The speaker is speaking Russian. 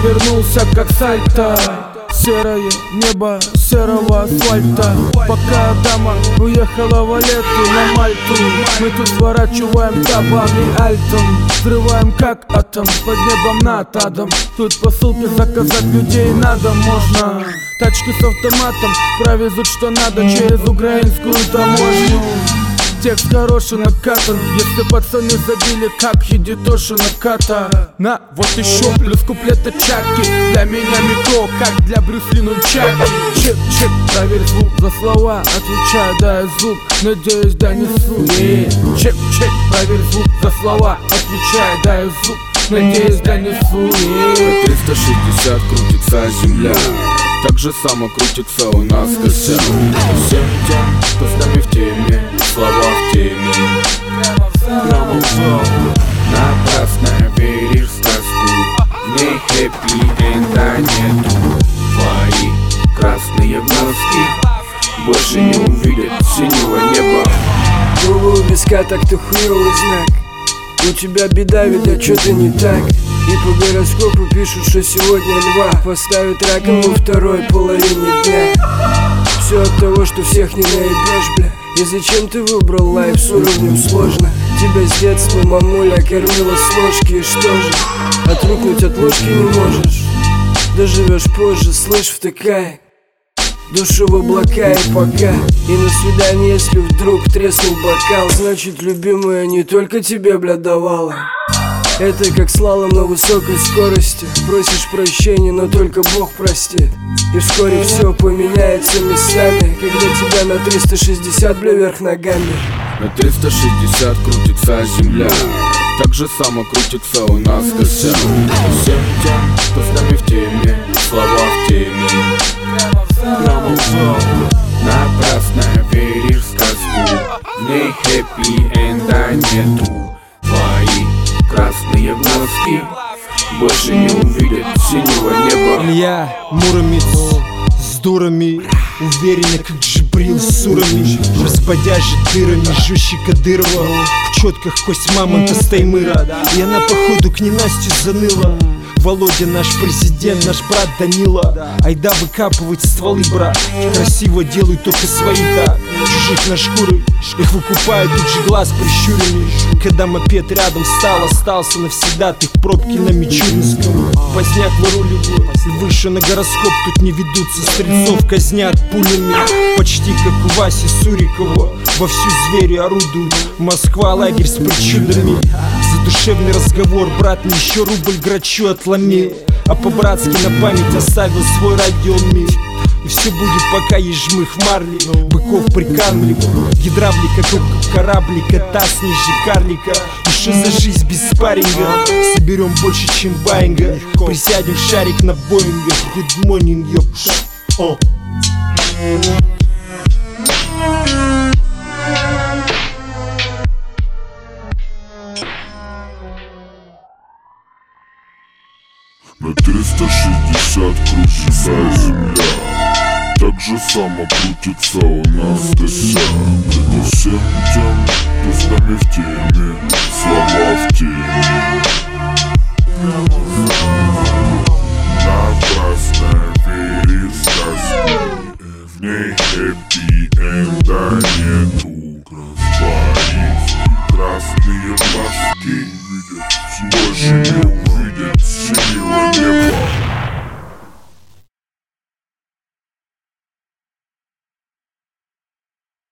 перевернулся как сальто. Серое небо серого асфальта. Пока дама уехала в Валетту на Мальту, мы тут сворачиваем табом и альтом, взрываем как атом под небом над адом. Тут посылки заказать людей надо можно. Тачки с автоматом провезут что надо через украинскую таможню. Текст хороший накатан, если пацаны забили как Хидитоши Наката. На, вот еще плюс куплета Чаки. Для меня метро, как для Брюсли нунчаки. Чек, проверь звук за слова, отвечаю, дай звук, надеюсь донесу. Чек, проверь звук за слова, отвечаю, дай звук, надеюсь донесу. 360 крутится земля, так же само крутится у нас костяк. Всем тем, кто с нами в теме, слова в теме. Напрасно веришь в сказку, в ней хэппи-энда нету. Твои красные глазки больше не увидят синего неба. Губы у виска, так ты хуёвый знак. У тебя беда, видать, что-то не так. И по гороскопу пишут, что сегодня льва поставят раком во второй половине дня. Все от того, что всех не наебешь, бля. И зачем ты выбрал лайф с уровнем сложно? Тебя с детства мамуля кормила с ложки. И что же, отрукнуть от ложки не можешь. Доживешь позже, слышь, втыкай душу в облака и пока. И на свидание, если вдруг треснул бокал, значит, любимая не только тебе, бля, давала. Это как слалом на высокой скорости. Просишь прощения, но только Бог простит. И вскоре все поменяется местами, когда тебя на 360, бля, вверх ногами. На 360 крутится земля, так же само крутится у нас костяк. Всем тем, кто с нами в теме, слова в теме. Напрасно веришь в сказку, в ней хэппи-энда нету. Твои красные глазки больше не увидят синего неба. Илья Муромец с дурами, уверенно как Джибрил с урами, разбодяжит дырами, жущий Кадырова. В четках кость мамонта с Таймыра, и она походу к ненастью заныла. Володя наш президент, наш брат Данила. Айда выкапывать стволы, брат. Красиво делают только свои, да. Чужих на шкуры, их выкупают тут же глаз прищуренный. Когда мопед рядом стал, остался навсегда. Ты в пробке на Мичуринском. Поздняк выруливаю, выше на гороскоп тут не ведутся. Стрельцов казнят пулями, почти как у Васи Сурикова. Вовсю звери орудуют, Москва лагерь с причудами. Задушевный разговор, брат, мне еще рубль грачу отломи. А по-братски на память оставил свой радиомир. И все будет, пока есть жмых марли. Быков прикармливаю, гидравлика, как кораблика, таз ниже карлика. И что за жизнь без спарринга? Соберем больше, чем Баинга. Присядем в шарик на Боинга. Good morning, ёп. На 360 крутится земля, так же само крутится у нас косяк. И всем тем, кто с нами в теме, слова в теме. Напрасно веришь в сказку, в ней хэппи-энда нету. Твои красные глазки видят